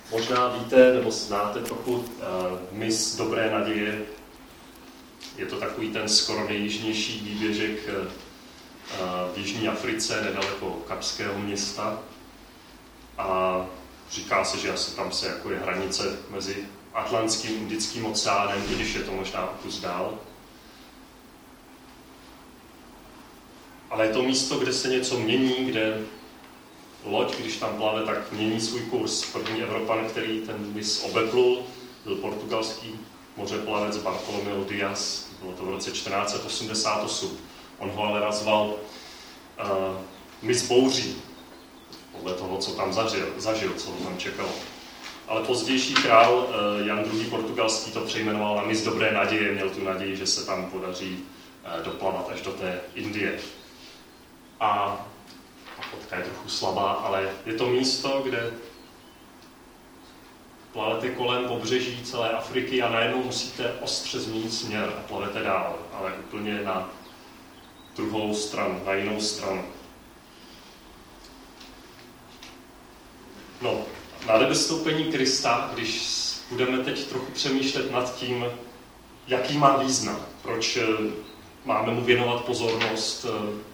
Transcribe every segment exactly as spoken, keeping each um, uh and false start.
Možná víte, nebo znáte trochu uh, mys Dobré naděje. Je to takový ten skoro nejjižnější výběžek uh, v Jižní Africe, nedaleko Kapského města. A říká se, že asi tam se jako je hranice mezi Atlantským a Indickým oceánem, i když je to možná kus dál. Ale je to místo, kde se něco mění, kde loď, když tam plave, tak mění svůj kurz. První Evropan, který ten mys obeplul, byl portugalský mořeplavec Bartolomeu Dias. Bylo to v roce čtrnáct set osmdesát osm. On ho ale nazval uh, mys bouří, podle toho, co tam zažil, zažil, co ho tam čekalo. Ale pozdější král uh, Jan druhý. portugalský to přejmenoval na mys Dobré naděje. Měl tu naději, že se tam podaří uh, doplavat až do té Indie. A ta fotka je trochu slabá, ale je to místo, kde plavete kolem pobřeží celé Afriky a najednou musíte ostře změnit směr a plavete dál, ale úplně na druhou stranu, na jinou stranu. No, na nebestoupení Krista, když budeme teď trochu přemýšlet nad tím, jaký má význam, proč máme mu věnovat pozornost,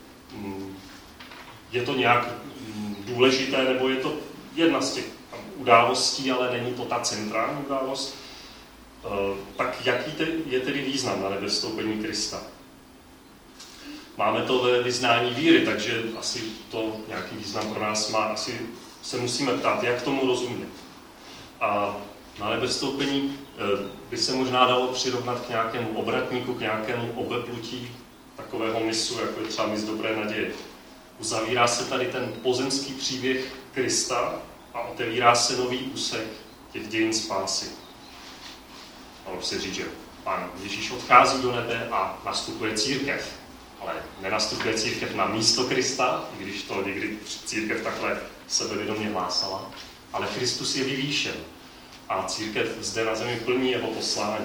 je to nějak důležité, nebo je to jedna z těch událostí, ale není to ta centrální událost, tak jaký je tedy význam na nebestoupení Krista? Máme to ve vyznání víry, takže asi to nějaký význam pro nás má. Asi se musíme ptát, jak tomu rozumět. A na nebestoupení by se možná dalo přirovnat k nějakému obratníku, k nějakému obeplutí takového mysu, jako je třeba mys Dobré naděje. Uzavírá se tady ten pozemský příběh Krista a otevírá se nový úsek těch dějin spásy. Dalo se říct, že Pán Ježíš odchází do nebe a nastupuje církev. Ale nenastupuje církev na místo Krista, i když to někdy církev takhle sebevědomě hlásala, ale Kristus je vyvýšen a církev zde na zemi plní jeho poslání.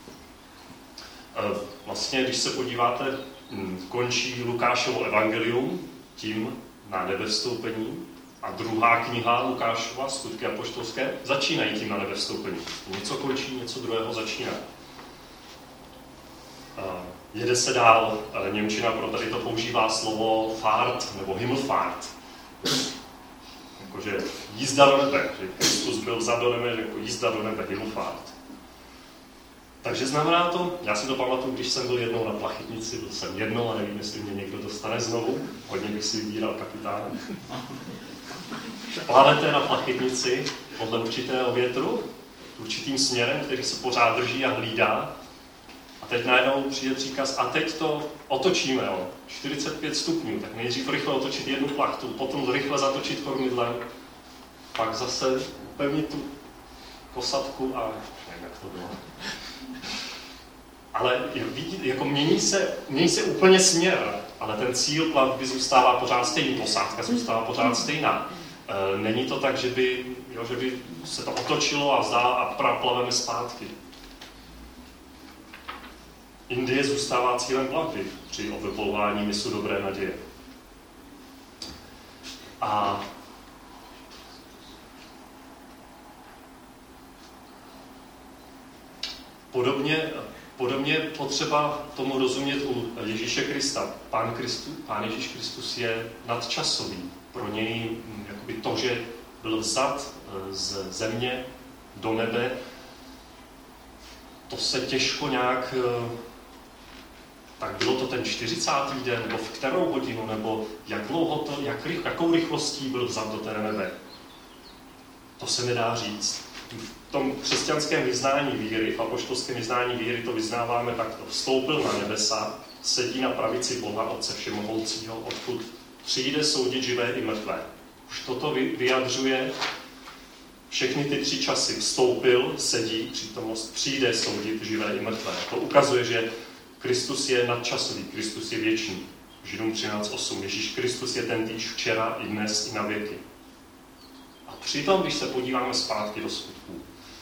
Vlastně, když se podíváte, končí Lukášovo evangelium tím na nebevstoupení a druhá kniha Lukášova, Skutky apoštolské, začínají tím na nebevstoupení. Něco končí, něco druhého začíná. Jede se dál, němčina pro tady to používá slovo Fahrt nebo Himmelfahrt. Jakože jízda do nebe, že Kristus byl vzat do nebe, jako jízda do nebe, Himmelfahrt. Takže znamená to, já si to pamatuju, když jsem byl jednou na plachetnici, byl jsem jednou a nevím, jestli mě někdo dostane znovu, hodně bych si vybíral kapitána. Plavete na plachetnici podle určitého větru, určitým směrem, který se pořád drží a hlídá. A teď najednou přijde příkaz, a teď to otočíme, jo, čtyřicet pět stupňů, tak nejdřív rychle otočit jednu plachtu, potom rychle zatočit kormidlem, pak zase upevnit tu posádku a nevím, jak to bylo. Ale vidíte, jako mění se, mění se úplně směr, ale ten cíl plavby zůstává pořád stejný, posádka zůstává pořád stejná. E, není to tak, že by, jo, že by se to otočilo a zdá a plaveme zpátky. Indie zůstává cílem plavby při obeplování mysu Dobré naděje. A podobně, podobně potřeba tomu rozumět u Ježíše Krista. Pán, Kristu, Pán Ježíš Kristus je nadčasový. Pro něj jakoby to, že byl vzat z země do nebe, to se těžko nějak... Tak bylo to ten čtyřicátý den, nebo v kterou hodinu, nebo jak dlouho to, jak, jakou rychlostí byl vzat do té nebe. To se nedá říct. V tom křesťanském vyznání víry, v apoštolském vyznání víry to vyznáváme takto. Vstoupil na nebesa, sedí na pravici Boha Otce Všemohoucího, odkud přijde soudit živé i mrtvé. Už toto vyjadřuje všechny ty tři časy. Vstoupil, sedí, přítomnost, přijde soudit živé i mrtvé. To ukazuje, že Kristus je nadčasový, Kristus je věčný. Židům třináct osm. Ježíš Kristus je tentýž včera, i dnes, i na věky. A přitom, když se podíváme zpátky do skutků,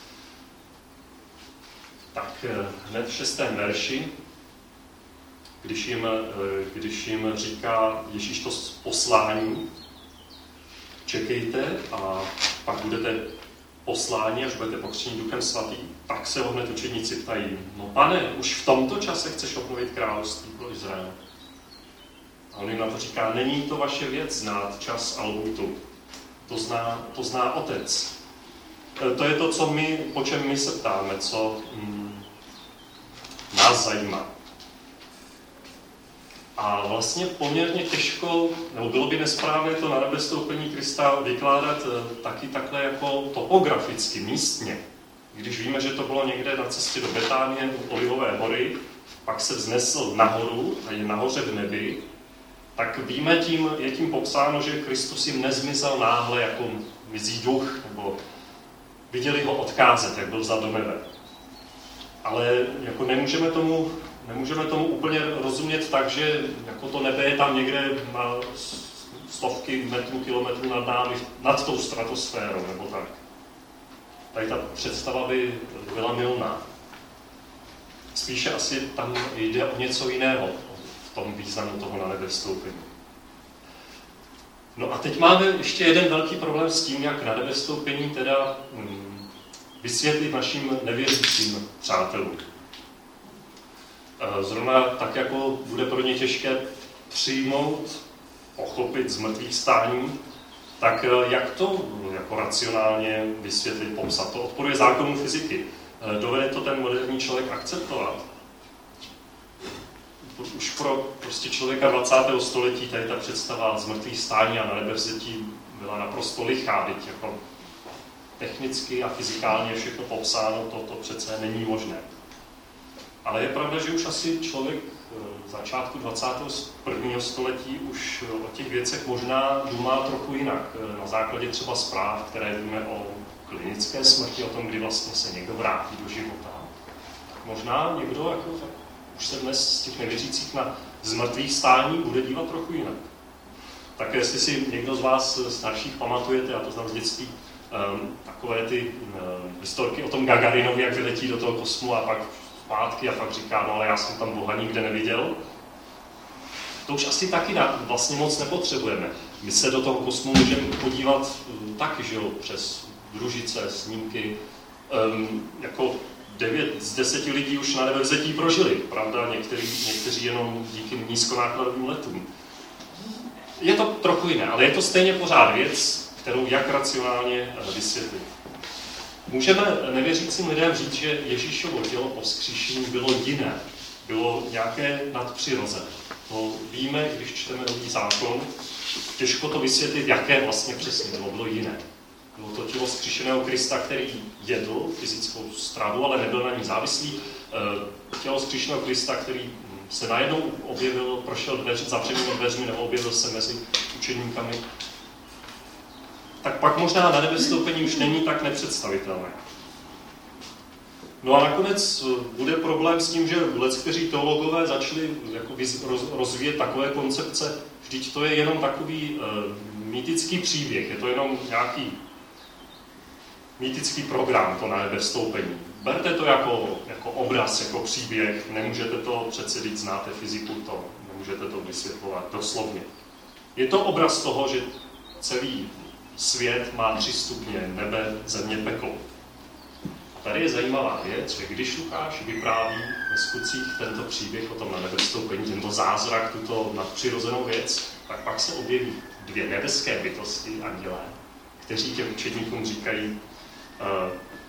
tak hned v šestém verši, když jim, když jim říká Ježíš to poslání, čekejte a pak budete poslání, až budete pokřtěni Duchem Svatým, tak se ho hned učedníci ptají, no pane, už v tomto čase chceš obnovit království pro Izrael. A on jim na to říká, není to vaše věc znát čas a lhůtu. To zná, to zná Otec. To je to, co my, po čem my se ptáme, co mm, nás zajímá. A vlastně poměrně těžko, nebo bylo by nesprávné to na nebestoupení Krista vykládat taky takhle jako topograficky, místně. Když víme, že to bylo někde na cestě do Betánie, u Olivové hory, pak se vznesl nahoru a je nahoře v nebi, tak víme tím, je tím popsáno, že Kristus jim nezmizel náhle jako mizí duch, nebo viděli ho odcházet, jak byl vzat do nebe. Ale jako nemůžeme tomu, nemůžeme tomu úplně rozumět tak, že jako to nebe je tam někde na stovky metrů, kilometrů nad námi, nad tou stratosférou, nebo tak. Tady ta představa by byla mylná. Spíše asi tam jde o něco jiného, v tom významu toho na nebe vstoupení. No a teď máme ještě jeden velký problém s tím, jak na nebe vstoupení teda hmm, vysvětlit našim nevěřícím přátelům. Zrovna tak, jako bude pro ně těžké přijmout, pochopit zmrtvých stání, tak jak to jako racionálně vysvětlit, popsat? To odporuje zákonu fyziky. Dovede to ten moderní člověk akceptovat? Už pro prostě člověka dvacátého století tady ta představa zmrtvých stání a na nebevzetí byla naprosto lichá, byť jako technicky a fyzikálně všechno popsáno, to, to přece není možné. Ale je pravda, že už asi člověk v začátku dvacátého prvního století už o těch věcech možná dumá trochu jinak. Na základě třeba zpráv, které víme o klinické smrti, o tom, kdy vlastně se někdo vrátí do života. Tak možná někdo jako, už se dnes z těch nevěřících na zmrtvých stání bude dívat trochu jinak. Tak jestli si někdo z vás starších pamatujete, já to znám z dětství, um, takové ty um, historky o tom Gagarinovi, jak vyletí do toho kosmu a pak zpátky a pak říká, no ale já jsem tam Boha nikde neviděl. To už asi taky na, vlastně moc nepotřebujeme. My se do toho kosmu můžeme podívat um, taky, že jo, přes družice, snímky. Um, jako devět z deseti lidí už na nebevzetí prožili, pravda? Někteří, někteří jenom díky nízkonákladovým letům. Je to trochu jiné, ale je to stejně pořád věc, kterou jak racionálně vysvětlit. Můžeme nevěřícím lidem říct, že Ježíšovo tělo po vzkříšení bylo jiné, bylo nějaké nadpřirozené. To víme, když čteme Nový zákon, těžko to vysvětlit, jaké vlastně přesně bylo, bylo jiné. Bylo to tělo vzkříšeného Krista, který jedl fyzickou stravu, ale nebyl na ní závislý. Tělo vzkříšeného Krista, který se najednou objevil, prošel dveř, zavřenými dveřmi nebo objevil se mezi učeníkami. Tak pak možná na nebestoupení už není tak nepředstavitelné. No a nakonec bude problém s tím, že leckteří teologové začali jako rozvíjet takové koncepce, vždyť to je jenom takový uh, mýtický příběh, je to jenom nějaký mýtický program, to na nebestoupení. Berte to jako, jako obraz, jako příběh, nemůžete to přece říct, znáte fyziku, to nemůžete to vysvětlovat doslovně. Je to obraz toho, že celý svět má tři stupně, nebe, země, peklo. Tady je zajímavá věc, že když Lukáš vypráví ve skutcích tento příběh o tom na nebestoupení, tento zázrak, tuto nadpřirozenou věc, tak pak se objeví dvě nebeské bytosti, andělé, kteří těm učedníkům říkají, uh,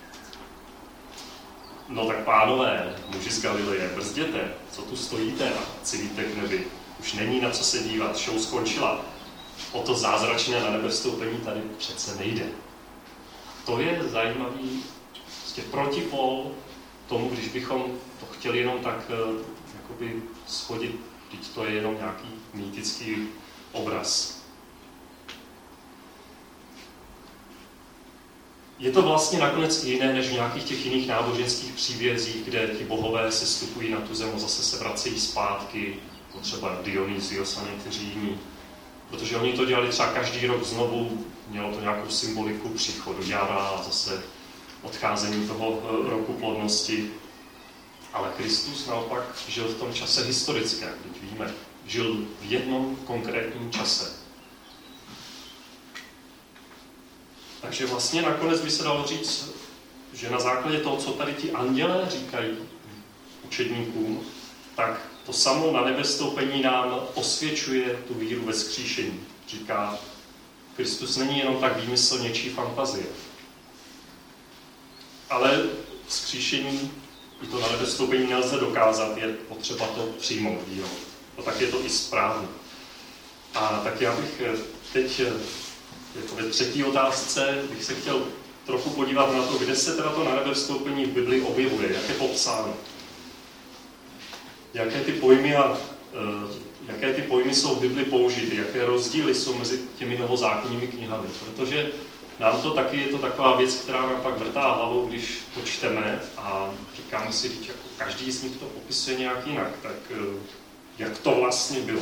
no tak pánové, muži z Galileje, brzděte, co tu stojíte a civíte k nebi. Už není na co se dívat, show skončila. O to zázračné na nebestoupení tady přece nejde. To je zajímavý prostě protipol tomu, když bychom to chtěli jenom tak uh, jakoby schodit, když to je jenom nějaký mýtický obraz. Je to vlastně nakonec jiné než v nějakých těch jiných náboženských příbězích, kde ti bohové se stupují na tu zem a zase se vracejí zpátky, jako třeba Dionysios a někteří jiní. Protože oni to dělali třeba každý rok znovu, mělo to nějakou symboliku příchodu jara a zase odcházení toho roku plodnosti. Ale Kristus naopak žil v tom čase historickém, když víme, žil v jednom konkrétním čase. Takže vlastně nakonec by se dalo říct, že na základě toho, co tady ti andělé říkají učedníkům, tak to samo na nebestoupení nám osvědčuje tu víru ve vzkříšení. Říká, Kristus není jenom tak výmysl něčí fantazie. Ale vzkříšení, i to na nebestoupení nelze dokázat, je potřeba to přijmout vírou. No tak je to i správně. A tak já bych teď, jako ve třetí otázce, bych se chtěl trochu podívat na to, kde se teda to na nebevstoupení v Biblii objevuje, jak je popsáno. Jaké ty pojmy a jaké ty pojmy jsou v Bibli použity, jaké rozdíly jsou mezi těmi novozákonními knihami. Protože nám to taky je to taková věc, která nám pak vrtá hlavou, když to čteme a říkáme si, že jako každý z nich to popisuje nějak jinak, tak jak to vlastně bylo.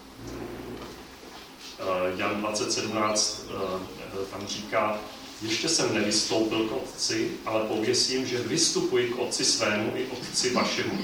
Jan dvacet sedmnáct tam říká, ještě jsem nevystoupil k Otci, ale pověsím, že vystupuji k Otci svému i Otci vašemu.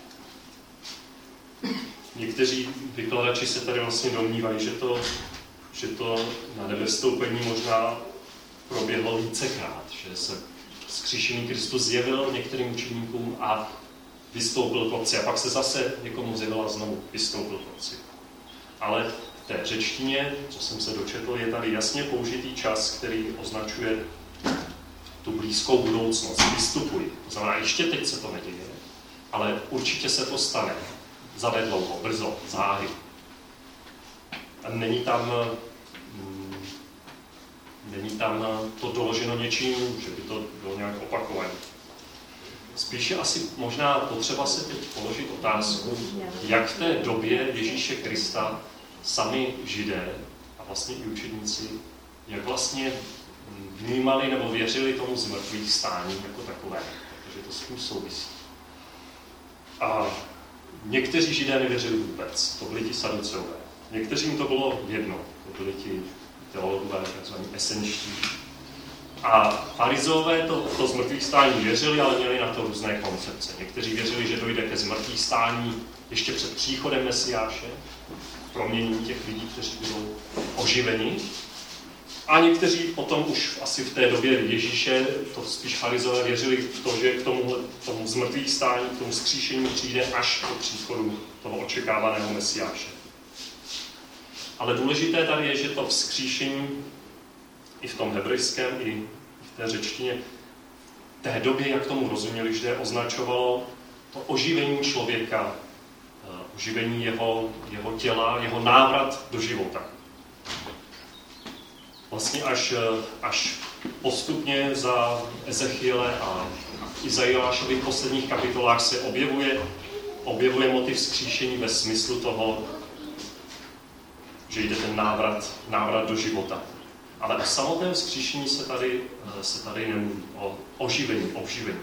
Někteří vykladači se tady vlastně domnívají, že to, že to na nebestoupení možná proběhlo vícekrát, že se vzkříšený Kristus zjevil některým učeníkům a vystoupil k Otci. A pak se zase někomu zjevil a znovu vystoupil k Otci. Ale v té řečtině, co jsem se dočetl, je tady jasně použitý čas, který označuje tu blízkou budoucnost. Vystupuji. To znamená, ještě teď se to neděje, ale určitě se to stane. Zanedlouho, brzo, záhy. A není tam, mm, není tam to doloženo něčím, že by to bylo nějak opakované. Spíše asi možná potřeba se teď položit otázku, jak v té době Ježíše Krista sami Židé a vlastně i učedníci, jak vlastně vnímali nebo věřili tomu zmrtvých stání jako takové, protože to s tím souvisí. A někteří Židé nevěřili vůbec, to byli ti saduceové. Někteřím to bylo jedno, to byli ti teologové, takzvaní esenští. A farizové to, to zmrtvých stání věřili, ale měli na to různé koncepce. Někteří věřili, že dojde ke zmrtvých stání ještě před příchodem Mesiáše, proměnění těch lidí, kteří budou oživeni. A někteří potom už asi v té době Ježíše, to spíš farizové, věřili v to, že k tomu, tomu zmrtvých stání, k tomu vzkříšení přijde až po příchodu toho očekávaného Mesiáše. Ale důležité tady je, že to vzkříšení i v tom hebrejském, i v té řečtině, v té době, jak tomu rozuměli, že označovalo to oživení člověka, oživení jeho, jeho těla, jeho návrat do života. Vlastně až, až postupně za Ezechiele a Izajášových posledních kapitolách se objevuje, objevuje motiv vzkříšení ve smyslu toho, že jde ten návrat, návrat do života. Ale o samotném vzkříšení se tady, se tady nemluví, o oživení, obživení.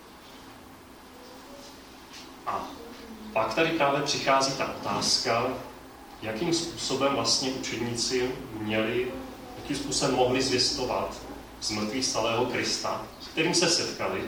A pak tady právě přichází ta otázka, jakým způsobem vlastně učedníci měli, jakým způsobem mohli zvěstovat zmrtvých stalého Krista, s kterým se setkali,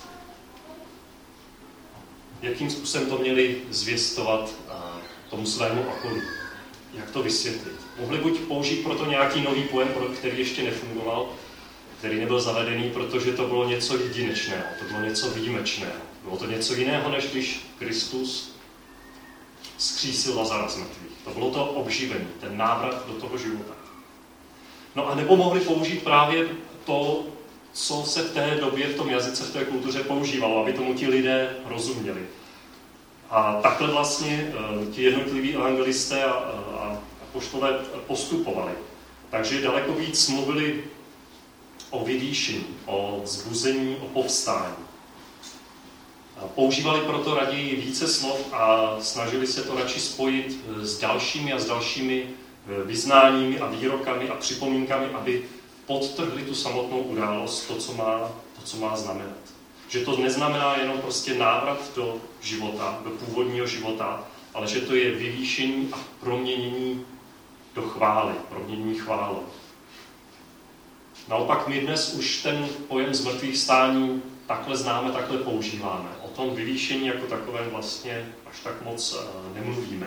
jakým způsobem to měli zvěstovat tomu svému okolí. Jak to vysvětlit? Mohli buď použít proto nějaký nový pojem, který ještě nefungoval, který nebyl zavedený, protože to bylo něco jedinečného, to bylo něco výjimečného. Bylo to něco jiného, než když Kristus vzkřísil Lazara z mrtvých. To bylo to obživení, ten návrat do toho života. No a nebo mohli použít právě to, co se v té době, v tom jazyce, v té kultuře používalo, aby tomu ti lidé rozuměli. A takhle vlastně uh, ti jednotliví evangelisté a, a apoštolé postupovali. Takže daleko víc mluvili o vydýšení, o vzbuzení, o povstání. A používali proto raději více slov a snažili se to radši spojit s dalšími a s dalšími vyznáními a výrokami a připomínkami, aby podtrhli tu samotnou událost, to, co má, to, co má znamenat. Že to neznamená jenom prostě návrat do života, do původního života, ale že to je vyvýšení a proměnění do chvály, proměnění chválou. Naopak my dnes už ten pojem zmrtvých stání takhle známe, takhle používáme. O tom vyvýšení jako takovém vlastně až tak moc nemluvíme.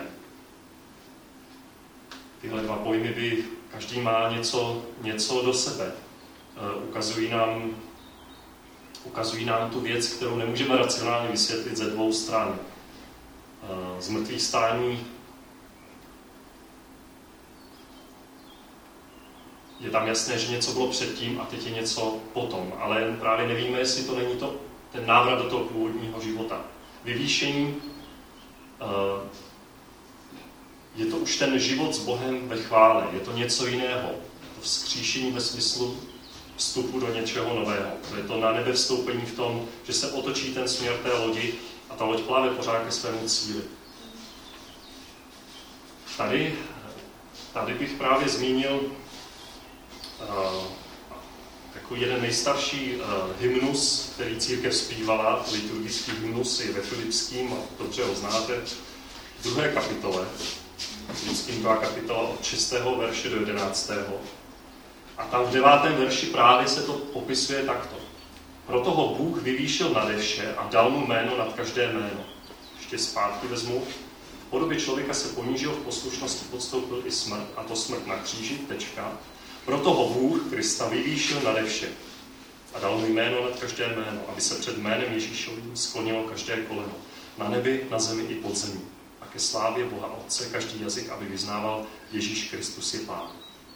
Tyhle dva pojmy by každý má něco, něco do sebe. ukazují nám, ukazují nám tu věc, kterou nemůžeme racionálně vysvětlit ze dvou stran. Zmrtvých stání je tam jasné, že něco bylo předtím a teď je něco potom, ale právě nevíme, jestli to není to, ten návrat do toho původního života. Vyvýšení je to už ten život s Bohem ve chvále, je to něco jiného. Je to vzkříšení ve smyslu vstupu do něčeho nového. To je to na nebe vstoupení v tom, že se otočí ten směr té lodi a ta loď pláve pořád ke svému cíli. Tady, tady bych právě zmínil uh, takový jeden nejstarší uh, hymnus, který církev zpívala, liturgický hymnus je ve Filipským, a dobře ho znáte, v druhé kapitole, Filipským druhá kapitola od šestého verše do jedenáctého. A tam v devátém verši právě se to popisuje takto. Proto ho Bůh vyvýšil nade vše a dal mu jméno nad každé jméno. Ještě zpátky vezmu. V podobě člověka se ponížil, v poslušnosti podstoupil i smrt, a to smrt na kříži, tečka. Proto ho Bůh, Krista, vyvýšil nade vše a dal mu jméno nad každé jméno, aby se před jménem Ježíšovým sklonilo každé koleno. Na nebi, na zemi i pod zemí. A ke slávě Boha Otce každý jazyk, aby vyznával Ježíš Kristus je Pán.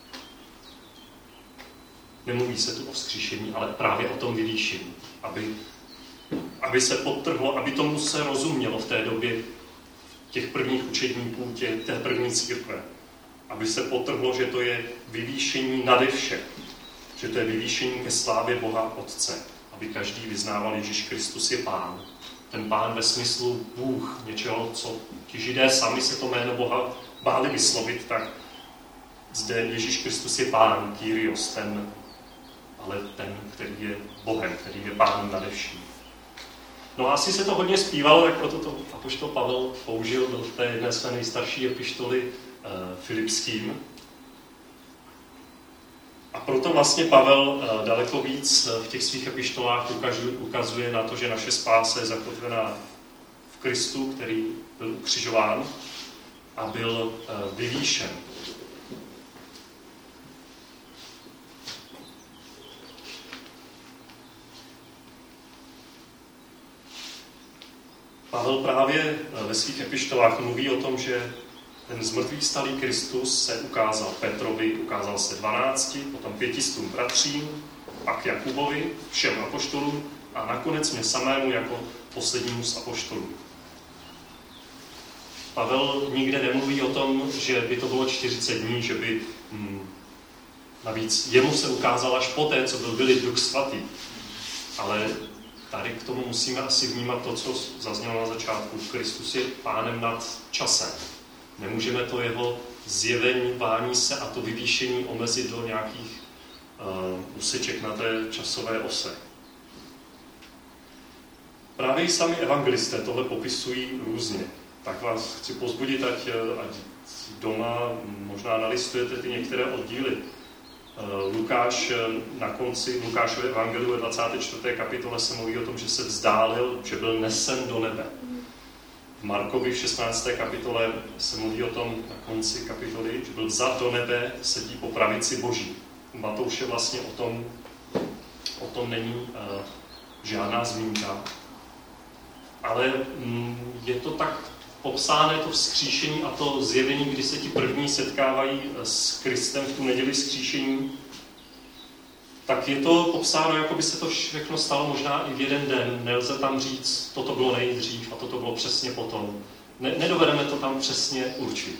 Nemluví se tu o vzkříšení, ale právě o tom vyvýšení. Aby, aby se podtrhlo, aby tomu se rozumělo v té době těch prvních učedníků, tě, té první církve. Aby se podtrhlo, že to je vyvýšení nade vše. Že to je vyvýšení ke slávě Boha Otce. Aby každý vyznával Ježíš Kristus je Pán. Ten Pán ve smyslu Bůh, něčeho, co ti Židé sami se to jméno Boha báli vyslovit, tak zde Ježíš Kristus je Pán, Kyrios, ten, ale ten, který je Bohem, který je Pánem nade vším. No a asi se to hodně zpívalo, tak proto to apoštol Pavel použil do té jedné své nejstarší epištoly eh, Filipským. A proto vlastně Pavel eh, daleko víc v těch svých epištolách ukazuje, ukazuje na to, že naše spása je zakotvená v Kristu, který byl ukřižován a byl eh, vyvýšen. Pavel právě ve svých epištolách mluví o tom, že ten zmrtvých stalý Kristus se ukázal Petrovi, ukázal se dvanácti, potom pětistům bratřím, pak Jakubovi, všem apoštolům a nakonec mě samému jako poslednímu z apoštolů. Pavel nikde nemluví o tom, že by to bylo čtyřicet dní, že by hm, navíc jemu se ukázal až poté, co byl vylит Duch Svatý. Ale tady k tomu musíme asi vnímat to, co zaznělo na začátku. Kristus je Pánem nad časem. Nemůžeme to jeho zjevení, bání se a to vyvýšení omezit do nějakých uh, úseček na té časové ose. Právě i sami evangelisté tohle popisují různě. Tak vás chci povzbudit, ať, ať doma možná nalistujete ty některé oddíly. Lukáš na konci Lukášově evangeliu ve dvacáté čtvrté kapitole se mluví o tom, že se vzdálil, že byl nesen do nebe. V Markovi v šestnácté kapitole se mluví o tom na konci kapitoly, že byl vzat do nebe, sedí po pravici Boží. U Matouše vlastně o tom, o tom není uh, žádná zmínka. Ale mm, je to tak popsáné to vzkříšení a to zjevení, kdy se ti první setkávají s Kristem v tu neděli vzkříšení, tak je to popsáno, jako by se to všechno stalo možná i v jeden den. Nelze tam říct, toto bylo nejdřív a toto bylo přesně potom. Ne, nedovedeme to tam přesně určit.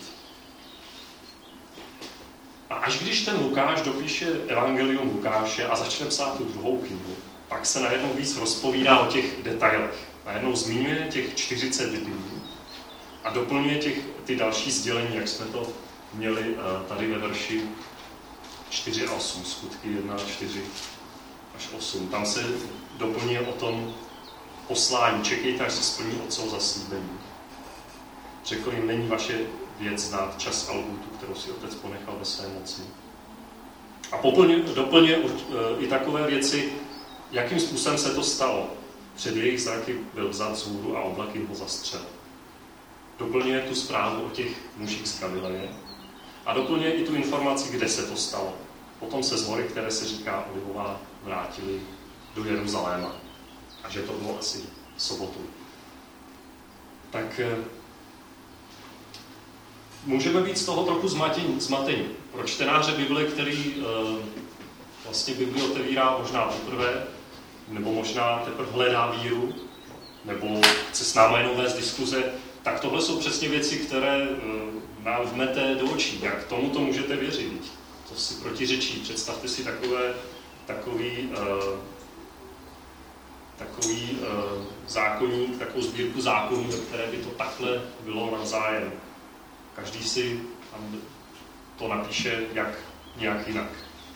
A až když ten Lukáš dopíše evangelium Lukáše a začne psát tu druhou knihu, pak se najednou víc rozpovídá o těch detailech. Najednou zmiňuje těch čtyřicet dní a doplňuje těch, ty další sdělení, jak jsme to měli tady ve verši čtyři a osm, skutky jedna a čtyři až osm. Tam se doplňuje o tom poslání. Čekejte, až se splní otcovo zaslíbení. Řekl jim, není vaše věc znát čas a lhůtu, kterou si otec ponechal ve své moci. A poplňuje, doplňuje i takové věci, jakým způsobem se to stalo. Před jejich zraky byl vzat z hůru a oblak jim ho zastřel. Doplňuje tu zprávu o těch mužích z Galileje a doplňuje i tu informaci, kde se to stalo. Potom se z hory, které se říká Olivová, vrátili do Jeruzaléma. A že to bylo asi v sobotu. Tak můžeme být z toho trochu zmatení. Pro čtenáře Bible, který e, vlastně Bibli otevírá možná poprvé, nebo možná teprve hledá víru, nebo chce s námi jenom vést diskuze, tak tohle jsou přesně věci, které e, nám vmete do očí. Jak tomu to můžete věřit? To si protiřečí. Představte si takové, takový, e, takový e, zákoník, takovou sbírku zákonů, ve které by to takhle bylo navzájem. Každý si tam to napíše jak nějak jinak.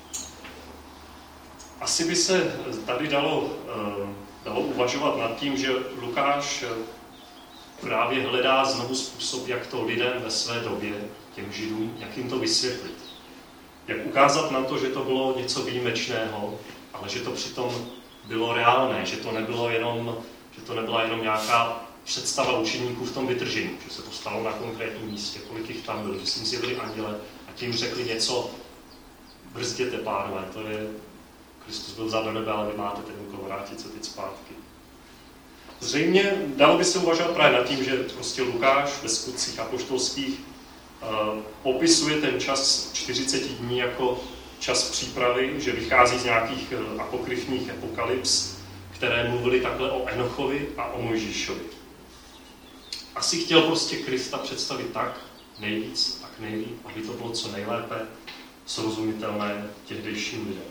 Asi by se tady dalo, dalo uvažovat nad tím, že Lukáš právě hledá znovu způsob, jak to lidem ve své době, těm Židům, jak jim to vysvětlit. Jak ukázat na to, že to bylo něco výjimečného, ale že to přitom bylo reálné, že to nebylo jenom, že to nebyla jenom nějaká představa učeníků v tom vytržení, že se to stalo na konkrétním místě, kolik jich tam bylo, že si jim zjevili anděle a tím řekli něco, brzděte, pánové, to je, Kristus byl vzat do nebe, ale vy máte ten úkol vrátit se teď zpátky. Zřejmě dalo by se uvažovat právě nad tím, že prostě Lukáš ve skutcích apoštolských uh, popisuje ten čas čtyřicet dní jako čas přípravy, že vychází z nějakých uh, apokryfních apokalyps, které mluvily takhle o Enochovi a o Mojžíšovi. Asi chtěl prostě Krista představit tak nejvíc a k nejlíp, aby to bylo co nejlépe srozumitelné tehdejším lidem.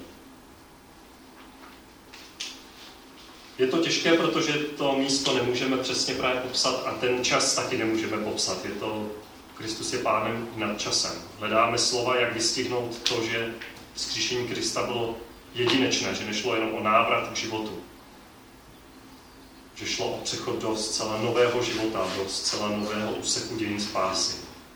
Je to těžké, protože to místo nemůžeme přesně právě popsat a ten čas taky nemůžeme popsat. Je to, Kristus je pánem nad časem. Hledáme slova, jak vystihnout to, že vzkříšení Krista bylo jedinečné, že nešlo jenom o návrat k životu. Že šlo o přechod do zcela nového života, do zcela nového úseku dějin spásy.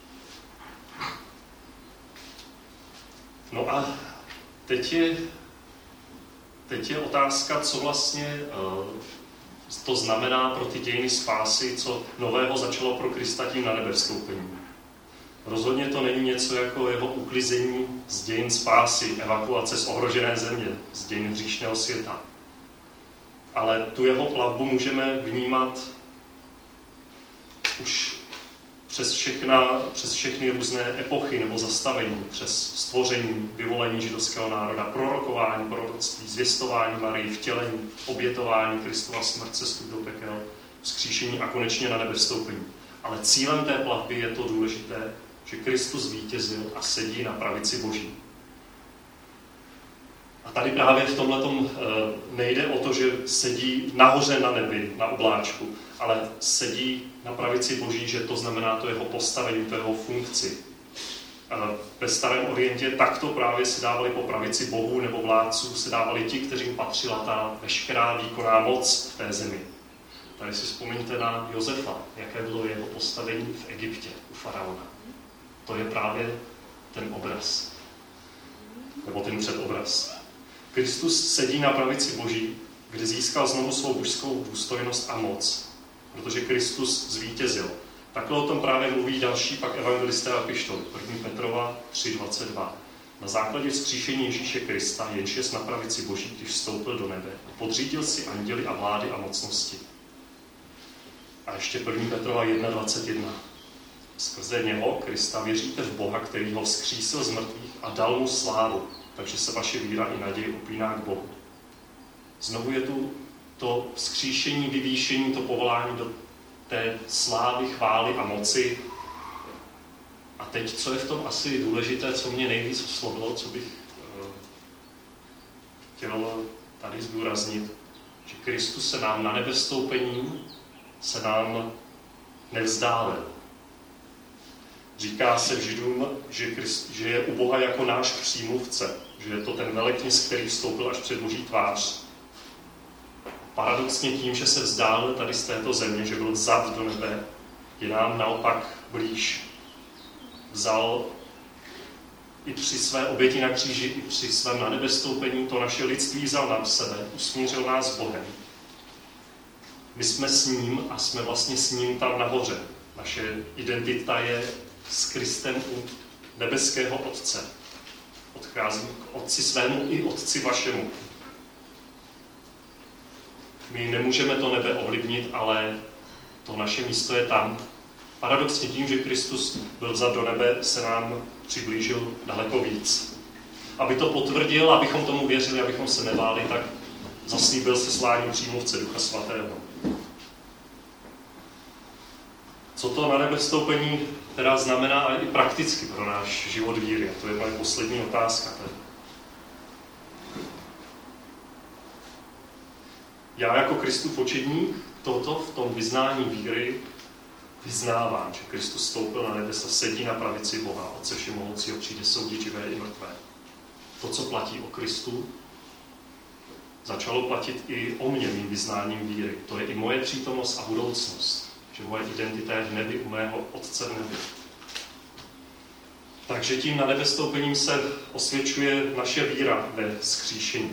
No a teď je, teď je otázka, co vlastně uh, to znamená pro ty dějiny spásy, co nového začalo pro Krista tím na nebe vstoupením. Rozhodně to není něco jako jeho uklizení z dějin spásy, evakuace z ohrožené země, z dějin hříšného světa. Ale tu jeho plavbu můžeme vnímat už přes, všechna, přes všechny různé epochy nebo zastavení, přes stvoření, vyvolení židovského národa, prorokování, proroctví, zvěstování Marii, vtělení, obětování, Kristova smrt, cestu do pekel, vzkříšení a konečně na nebe vstoupení. Ale cílem té plavby je to důležité, že Kristus zvítězil a sedí na pravici Boží. A tady právě v tomhletom nejde o to, že sedí nahoře na nebi, na obláčku, ale sedí na pravici Boží, že to znamená to jeho postavení, to jeho funkci. Ve starém orientě takto právě se dávali po pravici bohů nebo vládců, se dávali ti, kterým patřila ta veškerá výkonná moc v té zemi. Tady si vzpomeňte na Josefa, jaké bylo jeho postavení v Egyptě, u faraona. To je právě ten obraz, nebo ten předobraz. Kristus sedí na pravici Boží, kde získal znovu svou božskou důstojnost a moc, protože Kristus zvítězil. Takhle o tom právě mluví další pak evangelisté a apoštolé. první Petrova tři dvacet dva. Na základě vzkříšení Ježíše Krista, jenž jest na pravici Boží, když vstoupil do nebe, podřídil si anděli a vlády a mocnosti. A ještě první Petrova jedna dvacet jedna. Skrze něho, Krista, věříte v Boha, který ho vzkřísil z mrtvých a dal mu slávu, takže se vaše víra i naděje upíná k Bohu. Znovu je tu to vzkříšení, vyvýšení, to povolání do té slávy, chvály a moci. A teď, co je v tom asi důležité, co mě nejvíc oslovilo, co bych uh, chtěl tady zdůraznit, že Kristus se nám na nebevstoupení se nám nevzdálil. Říká se v Židům, že, Krist, že je u Boha jako náš přímluvce, že je to ten velekněz, který vstoupil až před Boží tvář. Paradoxně tím, že se vzdálil tady z této země, že byl vzat do nebe, je nám naopak blíž. Vzal i při své oběti na kříži, i při svém na nebe vstoupení, to naše lidství vzal na sebe, usmířil nás s Bohem. My jsme s ním a jsme vlastně s ním tam nahoře. Naše identita je s Kristem u nebeského Otce. Odcházím k Otci svému i Otci vašemu. My nemůžeme to nebe ovlivnit, ale to naše místo je tam. Paradoxně tím, že Kristus byl vzat do nebe, se nám přiblížil daleko víc. Aby to potvrdil, abychom tomu věřili, abychom se nebáli, tak zaslíbil seslání přímluvce Ducha Svatého. Co to na nebe vstoupení teda znamená ale i prakticky pro náš život víry? A to je moje poslední otázka. Já jako Kristův učedník toto v tom vyznání víry vyznávám, že Kristus stoupil na nebesa, sedí na pravici Boha, Otce všemohoucího, přijde soudit živé i mrtvé. To, co platí o Kristu, začalo platit i o mně, mým vyznáním víry. To je i moje přítomnost a budoucnost, že moje identita je v nebi u mého Otce v nebi. Takže tím na nebe stoupením se osvědčuje naše víra ve vzkříšení.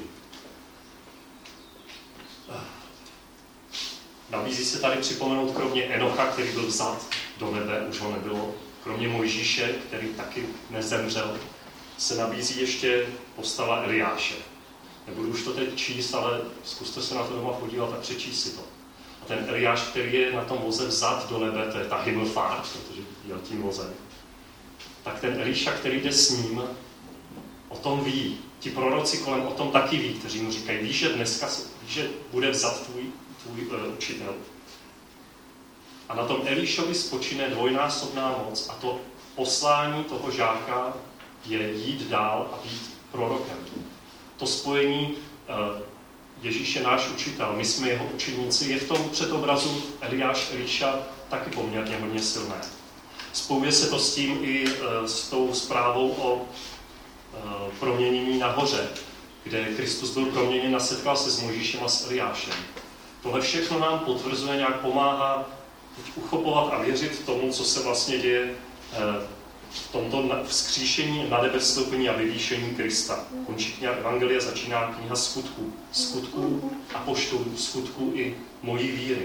Nabízí se tady připomenout kromě Enocha, který byl vzat do nebe, už ho nebylo, kromě Mojžíše, který taky nezemřel, se nabízí ještě postava Eliáše. Nebudu už to teď číst, ale zkuste se na to doma podívat a přečíst si to. A ten Eliáš, který je na tom voze vzat do nebe, to je ta Himmelfahrt, protože jel tím vozem, tak ten Eliáša, který jde s ním, o tom ví. Ti proroci kolem o tom taky ví, kteří mu říkají, víš, že dneska víš, že bude vzat tvůj, tvůj uh, učitel. A na tom Eliášovi spočine dvojnásobná moc a to poslání toho žáka je jít dál a být prorokem. To spojení uh, Ježíš je náš učitel, my jsme jeho učeníci, je v tom předobrazu Eliáš, Eliáša taky poměrně hodně silné. Spojuje se to s tím i uh, s tou zprávou o uh, proměnění nahoře, kde Kristus byl proměněn a setkal se s Mojžíšem a s Eliášem. Tohle všechno nám potvrzuje, nějak pomáhá uchopovat a věřit tomu, co se vlastně děje uh, v tomto vzkříšení, nadebevstoupení a vyvýšení Krista. Končí kniha Evangelia, začíná kniha skutků. Skutků apoštolů, skutků i mojí víry.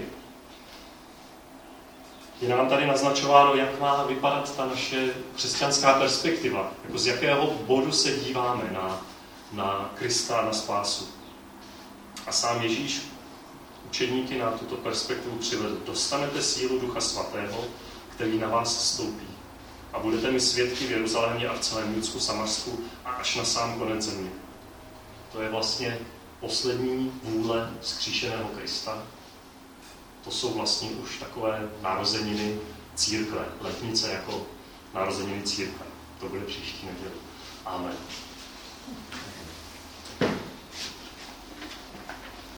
Je nám tady naznačováno, jak má vypadat ta naše křesťanská perspektiva. Jako z jakého bodu se díváme na, na Krista a na spásu. A sám Ježíš učedníky na tuto perspektivu přivedl. Dostanete sílu Ducha Svatého, který na vás stoupí. A budete mi svědky v Jeruzalémě a v celém Judsku, Samarsku a až na sám konec země. To je vlastně poslední vůle vzkříšeného Krista. To jsou vlastně už takové narozeniny církve, letnice jako narozeniny církve. To bude příští neděli. Amen.